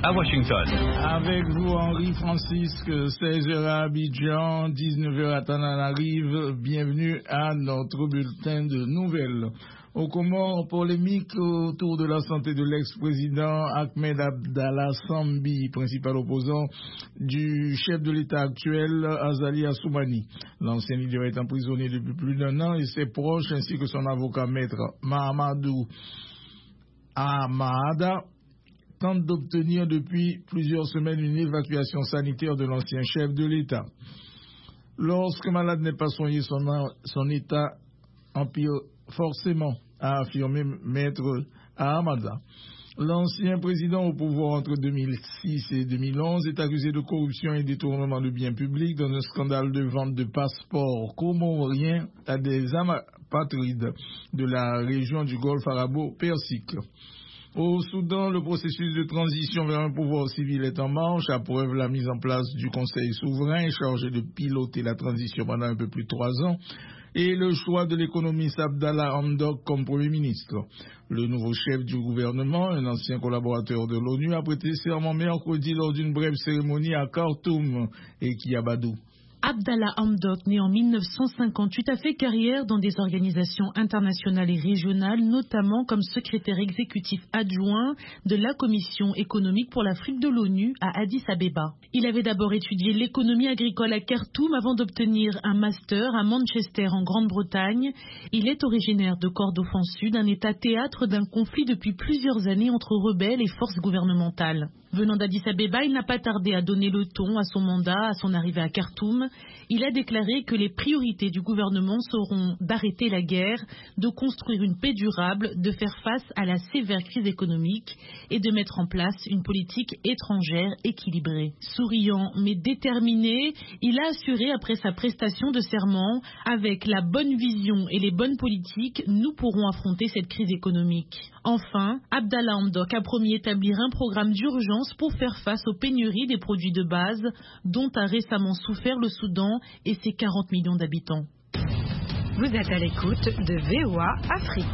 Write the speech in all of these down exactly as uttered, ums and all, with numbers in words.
à Washington. Avec vous, Henri Francisque, seize heures à Abidjan, dix-neuf heures à Tananarive. Bienvenue à notre bulletin de nouvelles. Au Comores, polémique autour de la santé de l'ex-président Ahmed Abdallah Sambi, principal opposant du chef de l'État actuel, Azali Assoumani. L'ancien leader est emprisonné depuis plus d'un an et ses proches, ainsi que son avocat maître Mahamadou Ahmada, tentent d'obtenir depuis plusieurs semaines une évacuation sanitaire de l'ancien chef de l'État. Lorsque malade n'est pas soigné, son, son état empire forcément, a affirmé maître Ahmada. L'ancien président au pouvoir entre deux mille six et deux mille onze est accusé de corruption et détournement de biens publics dans un scandale de vente de passeports comoriens à des apatrides de la région du Golfe arabo-persique. Au Soudan, le processus de transition vers un pouvoir civil est en marche, à preuve la mise en place du Conseil souverain chargé de piloter la transition pendant un peu plus de trois ans et le choix de l'économiste Abdallah Hamdok comme Premier ministre. Le nouveau chef du gouvernement, un ancien collaborateur de l'ONU, a prêté serment mercredi lors d'une brève cérémonie à Khartoum et Kiabadou. Abdallah Hamdok, né en mille neuf cent cinquante-huit, a fait carrière dans des organisations internationales et régionales, notamment comme secrétaire exécutif adjoint de la Commission économique pour l'Afrique de l'ONU à Addis Abeba. Il avait d'abord étudié l'économie agricole à Khartoum avant d'obtenir un master à Manchester en Grande-Bretagne. Il est originaire de Kordofan Sud, un état théâtre d'un conflit depuis plusieurs années entre rebelles et forces gouvernementales. Venant d'Addis Abeba, il n'a pas tardé à donner le ton à son mandat, à son arrivée à Khartoum. Il a déclaré que les priorités du gouvernement seront d'arrêter la guerre, de construire une paix durable, de faire face à la sévère crise économique et de mettre en place une politique étrangère équilibrée. Souriant mais déterminé, il a assuré après sa prestation de serment, avec la bonne vision et les bonnes politiques, nous pourrons affronter cette crise économique. Enfin, Abdallah Hamdok a promis établir un programme d'urgence pour faire face aux pénuries des produits de base dont a récemment souffert le Soudan et ses quarante millions d'habitants. Vous êtes à l'écoute de V O A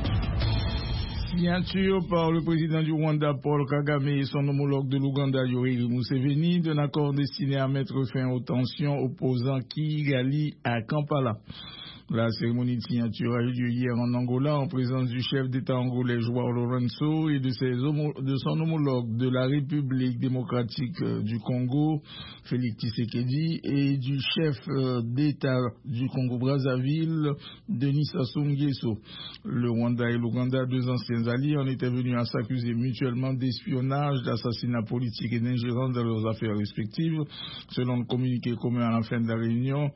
Afrique. Signature par le président du Rwanda, Paul Kagame, et son homologue de l'Ouganda, Yoweri Museveni, d'un accord destiné à mettre fin aux tensions opposant Kigali à Kampala. La cérémonie de signature a eu lieu hier en Angola en présence du chef d'État angolais João Lourenço et de, ses homo- de son homologue de la République démocratique du Congo, Félix Tshisekedi, et du chef d'État du Congo-Brazzaville, Denis Sassou Nguesso. Le Rwanda et l'Ouganda, deux anciens alliés, en étaient venus à s'accuser mutuellement d'espionnage, d'assassinat politique et d'ingérence dans leurs affaires respectives, selon le communiqué commun à la fin de la réunion.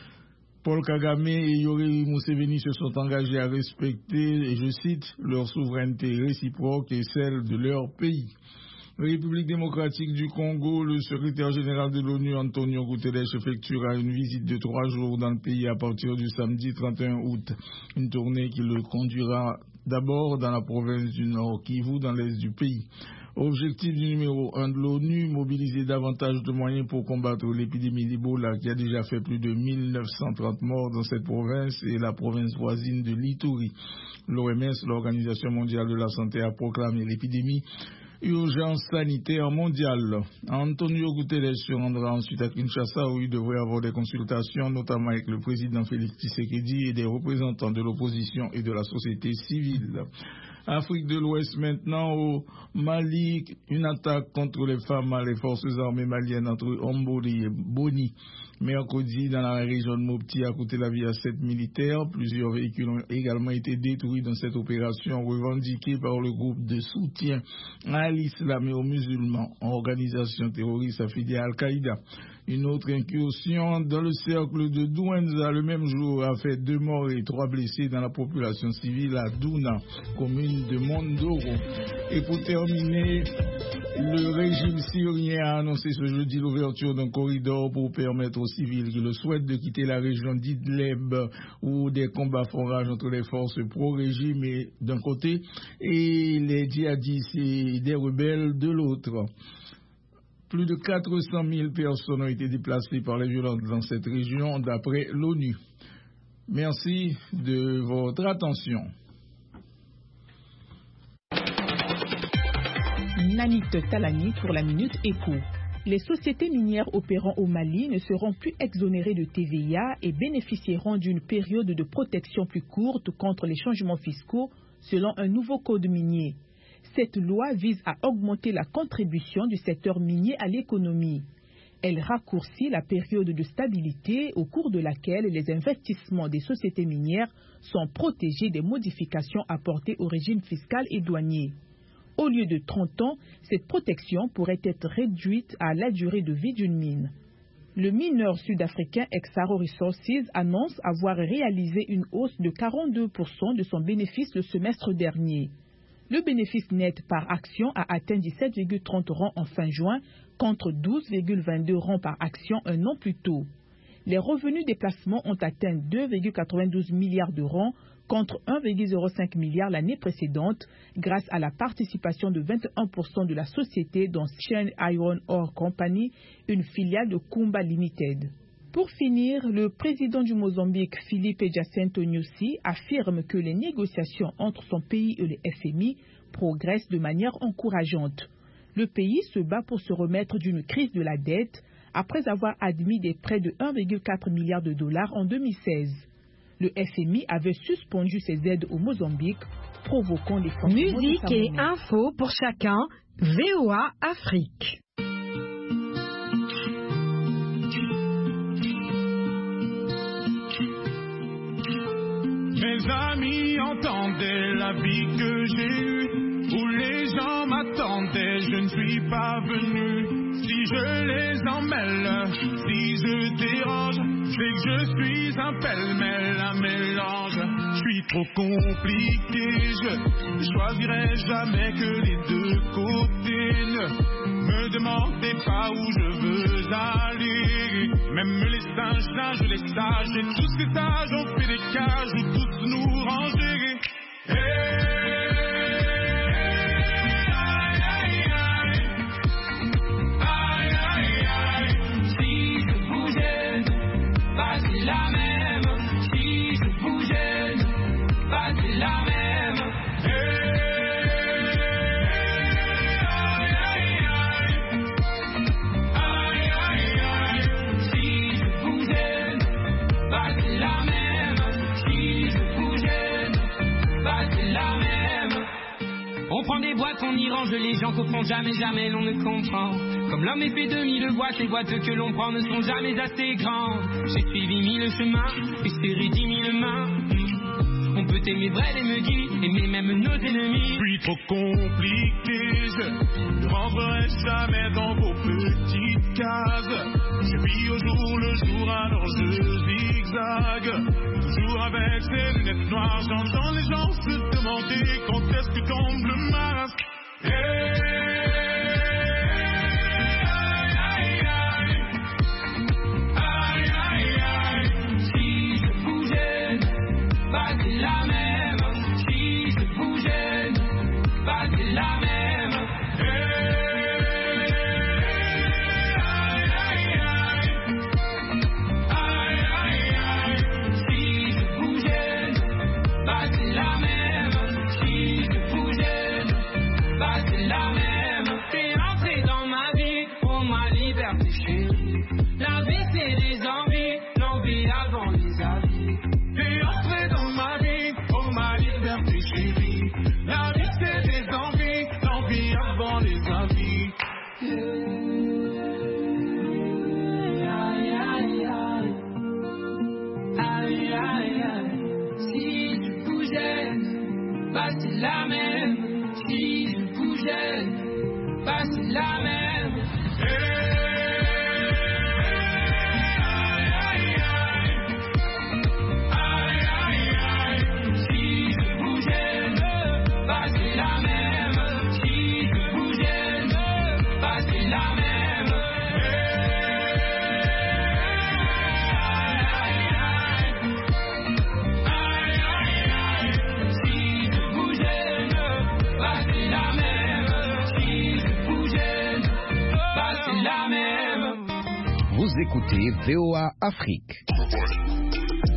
Paul Kagame et Yoweri Museveni se sont engagés à respecter, et je cite, leur souveraineté réciproque et celle de leur pays. République démocratique du Congo, le secrétaire général de l'ONU, Antonio Guterres, effectuera une visite de trois jours dans le pays à partir du samedi trente et un août. Une tournée qui le conduira d'abord dans la province du Nord Kivu, dans l'est du pays. Objectif du numéro un de l'ONU, mobiliser davantage de moyens pour combattre l'épidémie d'Ebola qui a déjà fait plus de mille neuf cent trente morts dans cette province et la province voisine de l'Ituri. L'O M S, l'Organisation mondiale de la santé, a proclamé l'épidémie urgence sanitaire mondiale. Antonio Guterres se rendra ensuite à Kinshasa où il devrait avoir des consultations, notamment avec le président Félix Tshisekedi et des représentants de l'opposition et de la société civile. Afrique de l'Ouest maintenant, au Mali, une attaque contre les femmes à les forces armées maliennes entre Ombori et Boni. Mercredi, dans la région de Mopti, a coûté la vie à sept militaires. Plusieurs véhicules ont également été détruits dans cette opération revendiquée par le groupe de soutien à l'islam et aux musulmans, organisation terroriste affiliée à Al-Qaïda. Une autre incursion dans le cercle de Douenza le même jour a fait deux morts et trois blessés dans la population civile à Douna, commune de Mondoro. Et pour terminer, le régime syrien a annoncé ce jeudi l'ouverture d'un corridor pour permettre aux civils qui le souhaitent de quitter la région d'Idleb où des combats font rage entre les forces pro-régime et d'un côté et les djihadistes et des rebelles de l'autre. Plus de quatre cent mille personnes ont été déplacées par les violences dans cette région, d'après l'ONU. Merci de votre attention. Nanit Talani pour la Minute Éco. Les sociétés minières opérant au Mali ne seront plus exonérées de T V A et bénéficieront d'une période de protection plus courte contre les changements fiscaux selon un nouveau code minier. Cette loi vise à augmenter la contribution du secteur minier à l'économie. Elle raccourcit la période de stabilité au cours de laquelle les investissements des sociétés minières sont protégés des modifications apportées au régime fiscal et douanier. Au lieu de trente ans, cette protection pourrait être réduite à la durée de vie d'une mine. Le mineur sud-africain Exxaro Resources annonce avoir réalisé une hausse de quarante-deux pour cent de son bénéfice le semestre dernier. Le bénéfice net par action a atteint dix-sept virgule trente rands en fin juin contre douze virgule vingt-deux rands par action un an plus tôt. Les revenus des placements ont atteint deux virgule quatre-vingt-douze milliards de rands contre un virgule zéro cinq milliard l'année précédente grâce à la participation de vingt et un pour cent de la société dans Shine Iron Ore Company, une filiale de Kumba Limited. Pour finir, le président du Mozambique, Filipe Jacinto Nyusi, affirme que les négociations entre son pays et le F M I progressent de manière encourageante. Le pays se bat pour se remettre d'une crise de la dette après avoir admis des prêts de un virgule quatre milliard de dollars en deux mille seize. Le F M I avait suspendu ses aides au Mozambique, provoquant des sanctions. Musique et infos pour chacun, V O A Afrique. Mes amis entendaient la vie que j'ai eue, où les gens m'attendaient, je ne suis pas venu. Si je les emmêle, si je dérange, c'est que je suis un pêle-mêle, un mélange. Je suis trop compliqué, je choisirai jamais que les deux côtés. Ne me demandez pas où je veux aller. Même les singes, singes, les sages, et tous ces sages ont fait des cages où tous nous ranger. Hey. On y range les gens qu'au fond jamais, jamais l'on ne comprend. Comme l'homme est fait de mille boîtes, les boîtes que l'on prend ne sont jamais assez grandes. J'ai suivi mille chemins, et serré dix mille mains. On peut aimer vrai et me guider, aimer même nos ennemis. Je suis trop compliqué, je ne rentrerai jamais dans vos petites cases. Je vis au jour le jour, alors je zigzague. Toujours avec ces lunettes noires, j'entends les gens se demander quand est-ce que tombe le masque. Hey, aïe, aïe, aïe, aïe, aïe. Si je bougeais, bah c'est la même. Si je bougeais, bah c'est la même. Hey, aïe, aïe, aïe, aïe, aïe, aïe. Si je bougeais, bah c'est la même. Si je bougeais, bah c'est la même. T'es entré dans ma vie pour ma liberté chérie. La vie c'est des envies, l'envie avant les avis. T'es entré dans ma vie pour ma liberté chérie. La vie c'est des envies, l'envie avant les avis. Aïe aïe aïe, aïe aïe aïe. Si je bougeais, bah c'est la même. Si je bougeais, bah c'est la même. Hey, aïe, aïe, aïe, aïe, aïe, aïe. Si je bougeais, bah c'est la même. Si je bougeais, bah c'est la même. Hey, aïe, aïe, aïe, aïe. Si je bougeais, bah c'est la même. Si je bougeais, bah c'est la même. Vous écoutez V O A Afrique.